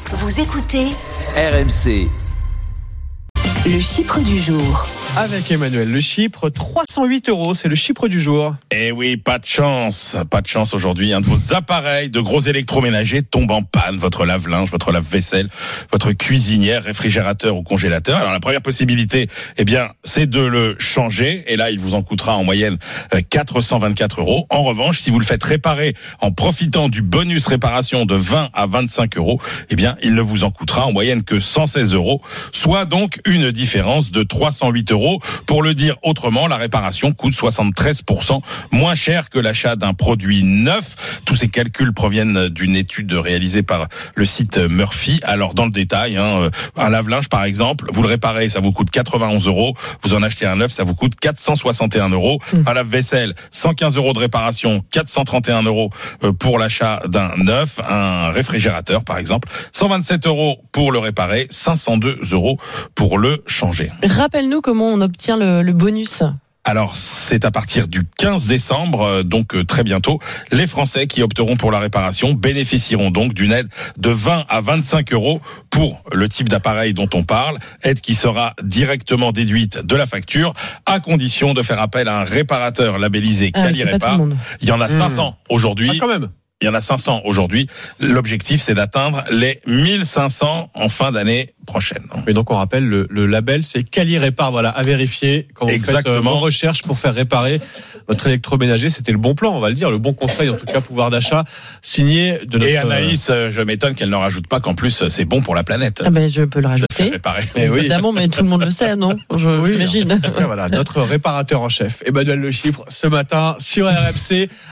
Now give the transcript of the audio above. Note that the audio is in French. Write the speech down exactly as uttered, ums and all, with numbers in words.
Vous écoutez R M C. Le Chypre du jour. Avec Emmanuel, le Chypre, trois cent huit euros, c'est le Chypre du jour. Eh oui, pas de chance, pas de chance aujourd'hui. Un de vos appareils de gros électroménagers tombe en panne. Votre lave-linge, votre lave-vaisselle, votre cuisinière, réfrigérateur ou congélateur. Alors la première possibilité, eh bien, c'est de le changer. Et là, il vous en coûtera en moyenne quatre cent vingt-quatre euros. En revanche, si vous le faites réparer en profitant du bonus réparation de vingt à vingt-cinq euros, eh bien, il ne vous en coûtera en moyenne que cent seize euros. Soit donc une différence de trois cent huit euros. Pour le dire autrement, la réparation coûte soixante-treize pour cent moins cher que l'achat d'un produit neuf. Tous ces calculs proviennent d'une étude réalisée par le site Murphy. Alors dans le détail, hein, un lave-linge par exemple, vous le réparez, ça vous coûte quatre-vingt-onze euros. Vous en achetez un neuf, ça vous coûte quatre cent soixante et un euros. Mmh. Un lave-vaisselle, cent quinze euros de réparation, quatre cent trente et un euros pour l'achat d'un neuf. Un réfrigérateur par exemple, cent vingt-sept euros pour le réparer, cinq cent deux euros pour le changer. Rappelle-nous comment on obtient le, le bonus. Alors, c'est à partir du quinze décembre, donc très bientôt. Les Français qui opteront pour la réparation bénéficieront donc d'une aide de vingt à vingt-cinq euros pour le type d'appareil dont on parle. Aide qui sera directement déduite de la facture, à condition de faire appel à un réparateur labellisé ah, Quali-Répar. Il y en a cinq cents mmh. aujourd'hui. Ah, quand même. Il y en a cinq cents aujourd'hui. L'objectif, c'est d'atteindre les mille cinq cents en fin d'année prochaine. Et donc, on rappelle, le, le label, c'est Quali-Répar. Voilà, à vérifier quand vous Exactement. faites vos recherches pour faire réparer votre électroménager. C'était le bon plan, on va le dire, le bon conseil, en tout cas, pouvoir d'achat, signé de notre... Et Anaïs, je m'étonne qu'elle ne rajoute pas qu'en plus, c'est bon pour la planète. Ah ben, je peux le rajouter. Mais oui. Évidemment, mais tout le monde le sait, non? Je, oui, j'imagine. Voilà, notre réparateur en chef, Emmanuel Le Chypre, ce matin, sur R M C.